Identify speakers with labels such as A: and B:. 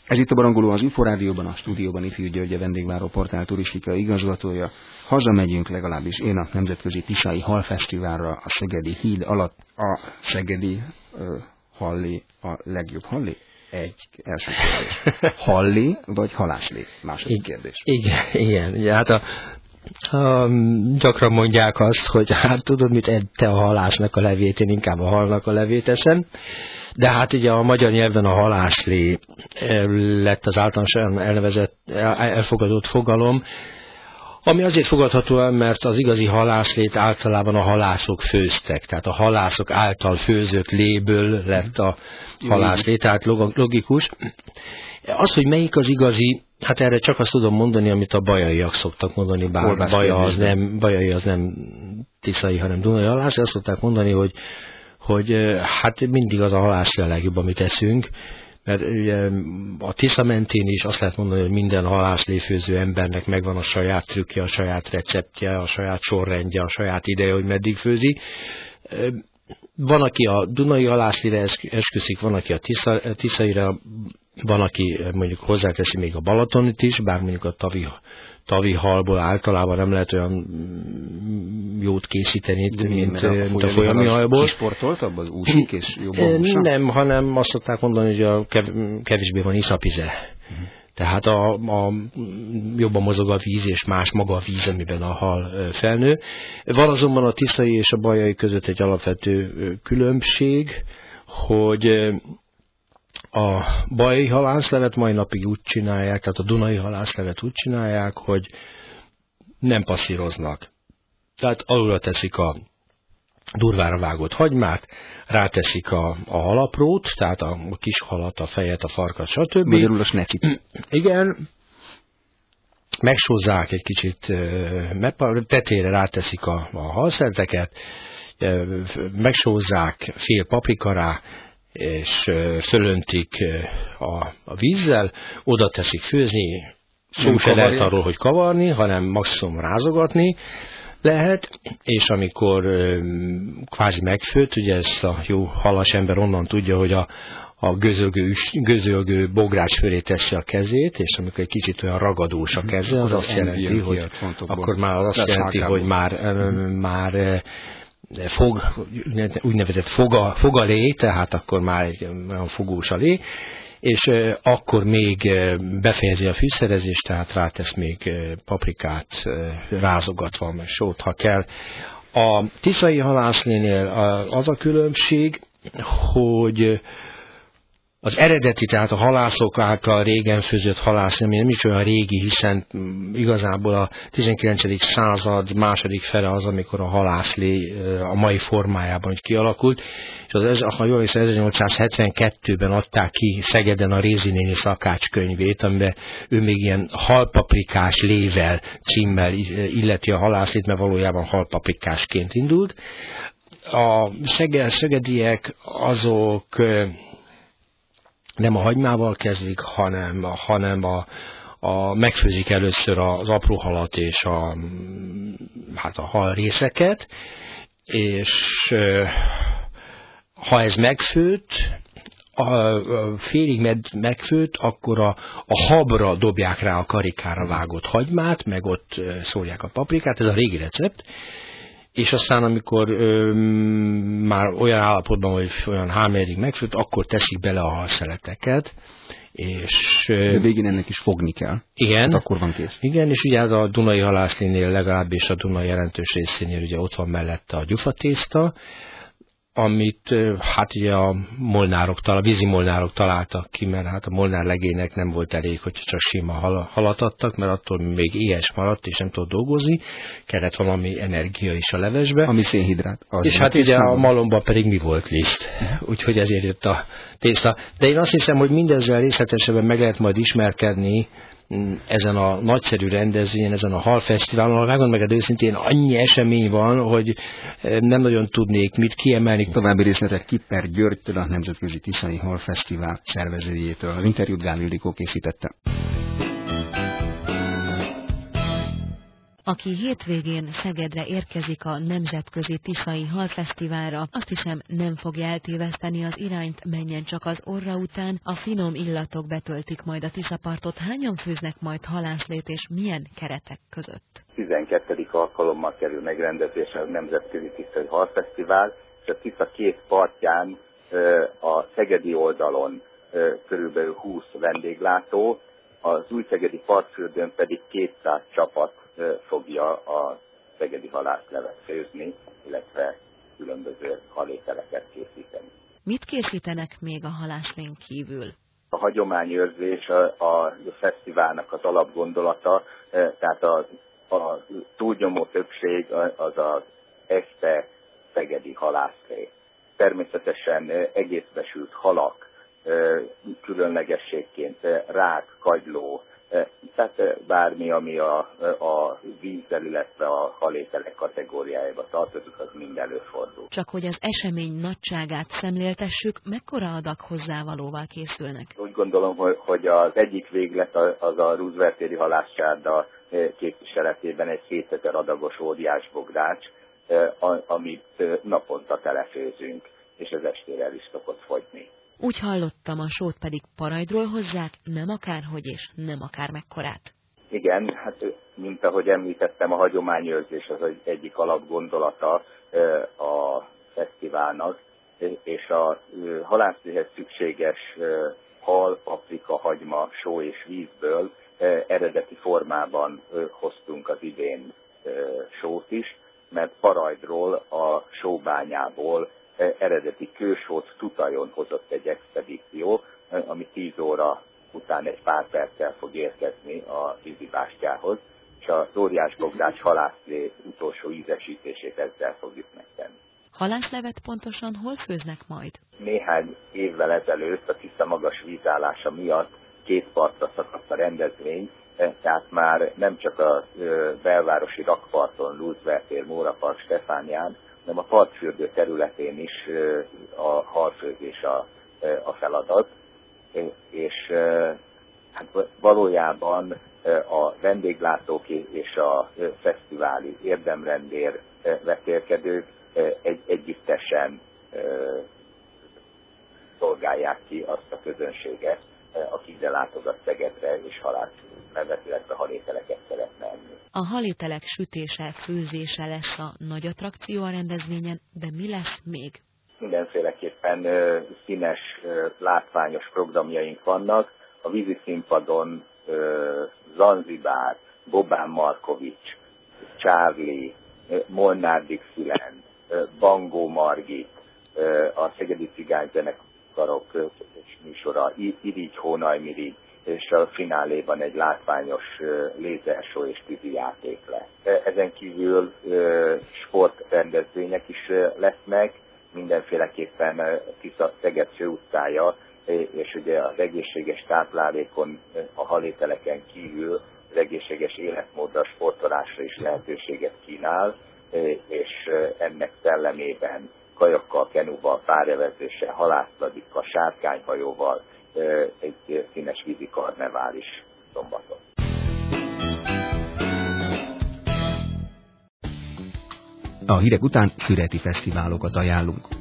A: Ez itt a Barangoló, az UFO Rádióban, a stúdióban Ifjú György, a vendégváró portál turisztikai igazgatója. Hazamegyünk, legalábbis én, a Nemzetközi Tiszai Halfesztiválra, a Szegedi híd alatt. A szegedi halli a legjobb halli? Első kérdés. Halli vagy halászlé? Második kérdés.
B: Igen. Hát gyakran mondják azt, hogy hát tudod mit, te a halásznak a levét, én inkább a halnak a levét eszem. De hát ugye a magyar nyelven a halászlé lett az általánosan elfogadott fogalom, ami azért fogadható el, mert az igazi halászlét általában a halászok főztek. Tehát a halászok által főzött léből lett a halászlé, tehát logikus. Az, hogy melyik az igazi, hát erre csak azt tudom mondani, amit a bajaiak szoktak mondani, bár bajai az nem tiszai, hanem dunai halász, azt szokták mondani, hogy hát mindig az a halászlé a legjobb, amit eszünk, mert ugye a Tisza mentén is azt lehet mondani, hogy minden halászléfőző embernek megvan a saját trükkje, a saját receptje, a saját sorrendje, a saját ideje, hogy meddig főzi. Van, aki a dunai halászlére esküszik, van, aki a tiszaira, van, aki mondjuk hozzáteszi még a Balatonit is, bár mondjuk a tavi halból általában nem lehet olyan jót készíteni, mint a folyami halból.
A: Kisportoltabb az úszik és jobban húsa?
B: Nem, hanem azt szokták mondani, hogy kevésbé van iszapize. Tehát jobban mozog a víz, és más maga a víz, amiben a hal felnő. Van azonban a tiszai és a bajai között egy alapvető különbség, hogy a bajai halászlevet mai napig úgy csinálják, tehát a dunai halászlevet úgy csinálják, hogy nem passzíroznak. Tehát alulra teszik a durvára vágott hagymát, ráteszik a halaprót, tehát a kis halat, a fejet, a farkat, stb.
A: Magyarul a snekit.
B: Igen, megsózzák egy kicsit, tetére ráteszik a halszerteket, megsózzák fél paprikará, és fölöntik a vízzel, oda teszik főzni, szó se lehet arról, hogy kavarni, hanem maximum rázogatni lehet, és amikor kvázi megfőtt, ugye ezt a jó halas ember onnan tudja, hogy a gözölgő bogrács fölé teszi a kezét, és amikor egy kicsit olyan ragadós a keze, az azt jelenti, hogy akkor már az azt jelenti, hogy már úgynevezett fogalé, tehát akkor már egy olyan fogós a lé, és akkor még befejezi a fűszerezést, tehát rátesz még paprikát, rázogatva, meg sót, ha kell. A tiszai halászlénél az a különbség, hogy az eredeti, tehát a halászok által régen főzött halászlé, ami nem is olyan régi, hiszen igazából a 19. század második fele az, amikor a halászlé a mai formájában kialakult, és ha jól hiszem, 1872-ben adták ki Szegeden a Rézi néni szakácskönyvét, amiben ő még ilyen halpaprikás lével címmel illeti a halászlét, mert valójában halpaprikásként indult. A szegediek azok nem a hagymával kezdik, hanem megfőzik először az apró halat és a hal részeket, és ha ez megfőtt, félig megfőtt, akkor a habra dobják rá a karikára vágott hagymát, meg ott szórják a paprikát, ez a régi recept, és aztán, amikor már olyan állapotban, hogy olyan hámérig megfőtt, akkor teszik bele a halszeleteket, és
A: de végén ennek is fogni kell.
B: Igen.
A: Hát akkor van kész.
B: Igen, és ugye a dunai halászlénél legalábbis a Duna jelentős részénél ugye ott van mellette a gyufatészta, amit hát ugye a vízi molnárok találtak ki, mert hát a molnár legénynek nem volt elég, hogy csak sima halat adtak, mert attól még éhes maradt, és nem tudott dolgozni, kellett valami energia is a levesbe.
A: Ami szénhidrát.
B: És hát ugye a malomban pedig mi volt liszt, úgyhogy ezért jött a tészta. De én azt hiszem, hogy mindezzel részletesebben meg lehet majd ismerkedni ezen a nagyszerű rendezvényen, ezen a halfesztiválon, ahol megmondom őszintén, annyi esemény van, hogy nem nagyon tudnék mit kiemelni.
A: További részletek Kipper Györgytől, a Nemzetközi Tiszai Halfesztivál szervezőjétől. Az interjút Gál Ildikó készítette.
C: Aki hétvégén Szegedre érkezik a Nemzetközi Tiszai Halfesztiválra, azt hiszem nem fogja eltéveszteni az irányt, menjen csak az orra után, a finom illatok betöltik majd a Tiszapartot. Hányan főznek majd halászlét és milyen keretek között?
D: 12. alkalommal kerül megrendezésre a Nemzetközi Tiszai Halfesztivál, és a Tisza két partján a szegedi oldalon körülbelül 20 vendéglátó, az újszegedi partfürdőn pedig 200 csapat fogja a szegedi halászlevet főzni, illetve különböző halételeket készíteni.
C: Mit készítenek még a halászlén kívül?
D: A hagyományőrzés a fesztiválnak az alapgondolata, tehát a túlnyomó többség az az este szegedi halászlé. Természetesen egészbesült halak, különlegességként rák, kagyló, tehát bármi, ami a vízzel, illetve a halételek kategóriájába tartozik, az mind előfordul.
C: Csak hogy az esemény nagyságát szemléltessük, mekkora adag hozzávalóval készülnek?
D: Úgy gondolom, hogy az egyik véglet az a Roosevelt téri halászcsárda képviseletében egy 2000 adagos óriás bogrács, amit naponta telefőzünk, és ez estére el is szokott fogyni.
C: Úgy hallottam, a sót pedig Parajdról hozzák, nem akárhogy és nem akár mekkorát.
D: Igen, hát mint ahogy említettem, a hagyományőrzés az egyik alapgondolata a fesztiválnak, és a halászléhez szükséges hal, paprika, hagyma, só és vízből eredeti formában hoztunk az idén sót is, mert Parajdról, a sóbányából eredeti kősót Tutajon hozott egy expedíció, ami 10 óra után egy pár perccel fog érkezni a vízibástyához, és az óriás bogrács halászlé utolsó ízesítését ezzel fogjuk megtenni.
C: Halászlevet pontosan hol főznek majd?
D: Néhány évvel ezelőtt a Tisza magas vízállása miatt 2 partra szakadt a rendezvény, tehát már nem csak a belvárosi rakparton, Roosevelt tér, Mórapark, Stefánián, hanem a partfürdő területén is a halfőzés a feladat, és hát valójában a vendéglátók és a fesztiváli érdemrendér vetélkedők együttesen szolgálják ki azt a közönséget, aki ide látogat Szegedre és halászlevet, illetve halételeket szeretne enni.
C: A halételek sütése, főzése lesz a nagy attrakció a rendezvényen, de mi lesz még?
D: Mindenféleképpen színes, látványos programjaink vannak. A vízi színpadon Zanzibár, Bobán Markovics, Charlie, Molnár Dixieland, Bangó Margit, a Szegedi Cigányzenekarok műsora, Irigy Hónaj-Mirigy, és a fináléban egy látványos lézershow és tűzijáték lesz. Ezen kívül sportrendezvények is lesznek, mindenféleképpen Tisza-Szeged főutcája, és ugye az egészséges táplálékon, a halételeken kívül az egészséges életmódra, sportolásra is lehetőséget kínál, és ennek szellemében kajakkal, kenúval, párnevezéssel, halászladikkal, sárkányhajóval egy színes vízi karnevál is szombaton.
A: A hírek után szüreti fesztiválokat ajánlunk.